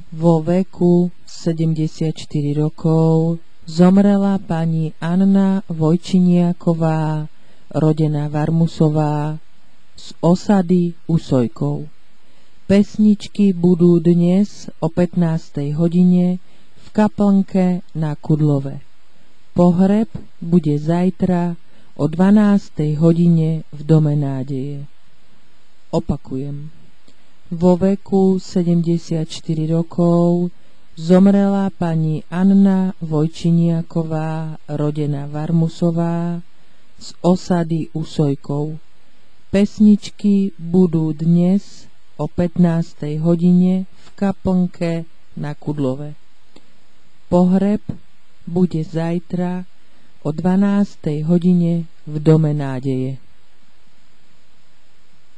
Vo veku 74 rokov zomrela pani Anna Vojčiniaková, rodená Varmusová, z osady Usojkov. Pesničky budú dnes o 15. hodine v kaplnke na Kudlove. Pohreb bude zajtra o 12. hodine v Dome nádeje. Opakujem. Vo veku 74 rokov zomrela pani Anna Vojčiniaková, rodená Varmusová, z osady Usojkov. Pesničky budú dnes o 15. hodine v kaplnke na Kudlove. Pohreb bude zajtra o 12. hodine v Dome nádeje.